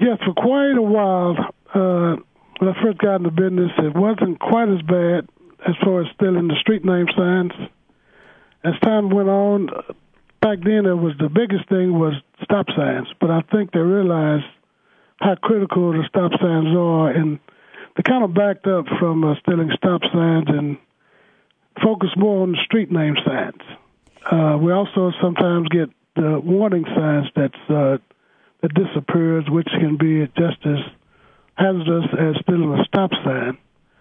Yes, for quite a while, when I first got into business, it wasn't quite as bad as far as stealing the street name signs. As time went on, back then it was the biggest thing was stop signs, but I think they realized how critical the stop signs are, and they kind of backed up from stealing stop signs and focused more on the street name signs. We also sometimes get the warning signs that disappears, which can be just as hazardous as stealing a stop sign.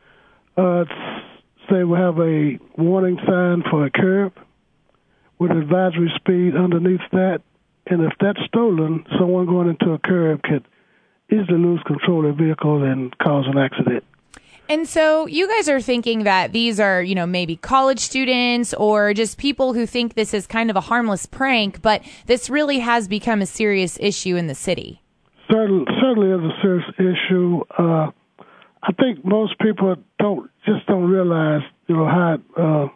Say we have a warning sign for a curb with advisory speed underneath that, and if that's stolen, someone going into a curb could easily lose control of their vehicle and cause an accident. And so you guys are thinking that these are, maybe college students or just people who think this is kind of a harmless prank, but this really has become a serious issue in the city. Certainly is a serious issue. I think most people don't realize, how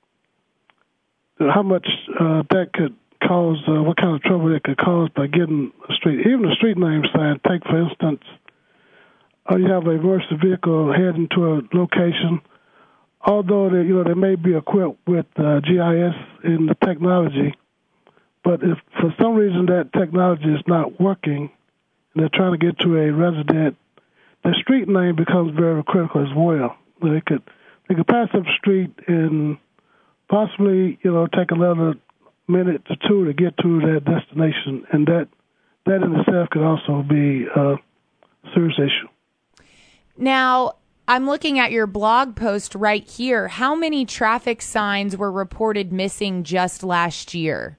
much that could cause, what kind of trouble it could cause by getting a street, even a street name sign. Take, for instance, you have a emergency vehicle heading to a location. Although they may be equipped with GIS and the technology, but if for some reason that technology is not working, and they're trying to get to a resident, the street name becomes very critical as well. They could pass up the street and possibly take another minute or two to get to their destination, and that in itself could also be a serious issue. Now, I'm looking at your blog post right here. How many traffic signs were reported missing just last year?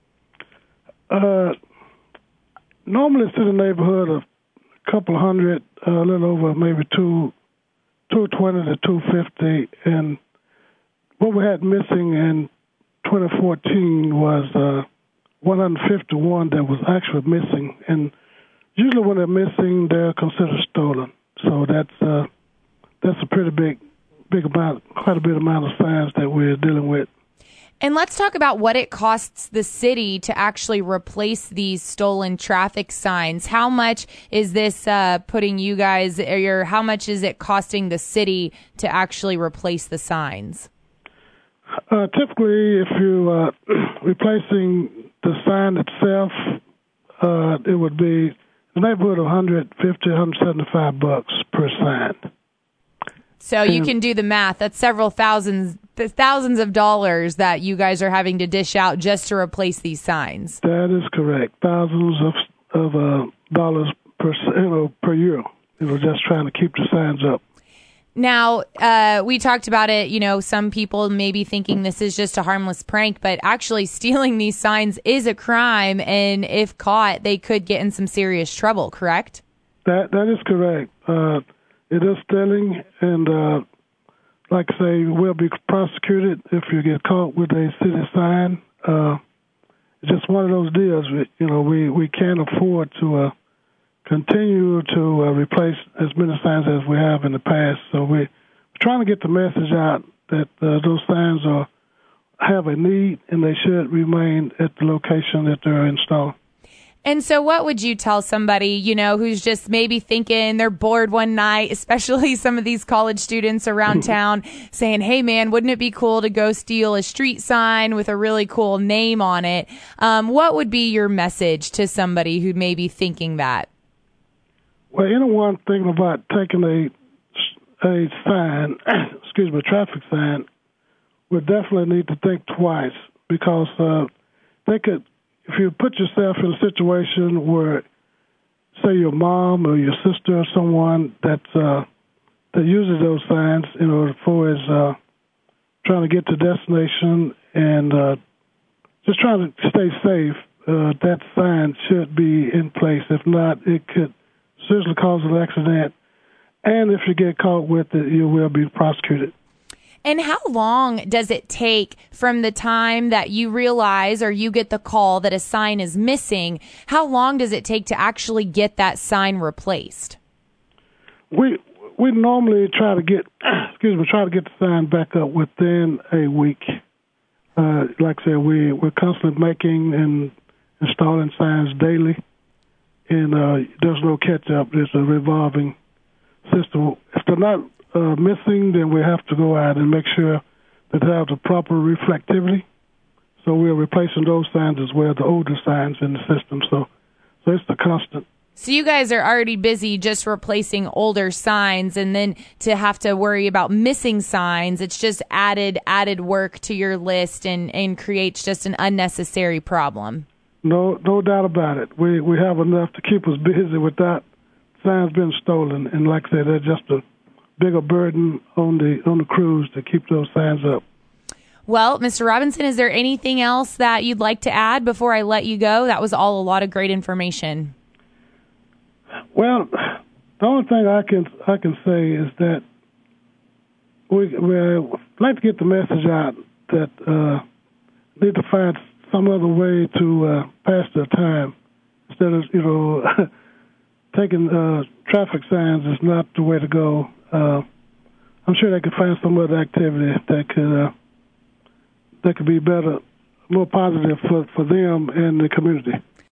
Normally it's in the neighborhood of a couple hundred, a little over maybe 220 to 250. And what we had missing in 2014 was 151 that was actually missing. And usually when they're missing, they're considered stolen. So that's a pretty big amount, quite a bit amount of signs that we're dealing with. And let's talk about what it costs the city to actually replace these stolen traffic signs. How much is this putting you guys, or how much is it costing the city to actually replace the signs? Typically, if you're replacing the sign itself, it would be in the neighborhood of $150, $175 per sign. So you can do the math. That's several thousands of dollars that you guys are having to dish out just to replace these signs. That is correct. Thousands of dollars per year. Just trying to keep the signs up. Now, we talked about it, some people may be thinking this is just a harmless prank, but actually stealing these signs is a crime, and if caught, they could get in some serious trouble, correct? That is correct. It is stealing, and like I say, will be prosecuted if you get caught with a city sign. It's just one of those deals. We can't afford to continue to replace as many signs as we have in the past. So we're trying to get the message out that those signs have a need and they should remain at the location that they're installed. And so what would you tell somebody, who's just maybe thinking they're bored one night, especially some of these college students around town, saying, hey, man, wouldn't it be cool to go steal a street sign with a really cool name on it? What would be your message to somebody who may be thinking that? Well, anyone thinking about taking a sign, a traffic sign, would definitely need to think twice, because they could, if you put yourself in a situation where, say, your mom or your sister or someone that uses those signs, for as trying to get to destination and just trying to stay safe, that sign should be in place. If not, it could seriously cause an accident, and if you get caught with it, you will be prosecuted. And how long does it take from the time that you realize or you get the call that a sign is missing? How long does it take to actually get that sign replaced? We normally try to get the sign back up within a week. Like I said, we're constantly making and installing signs daily. and there's no catch-up. It's a revolving system. If they're not missing, then we have to go out and make sure that they have the proper reflectivity. So we're replacing those signs as well, the older signs in the system. So it's the constant. So you guys are already busy just replacing older signs, and then to have to worry about missing signs, it's just added work to your list and creates just an unnecessary problem. No doubt about it. We have enough to keep us busy without signs being stolen. And like I said, they're just a bigger burden on the crews to keep those signs up. Well, Mr. Robinson, is there anything else that you'd like to add before I let you go? That was all a lot of great information. Well, the only thing I can say is that we like to get the message out that need to find some other way to pass their time instead of taking traffic signs is not the way to go. I'm sure they could find some other activity that could be better, more positive for them and the community.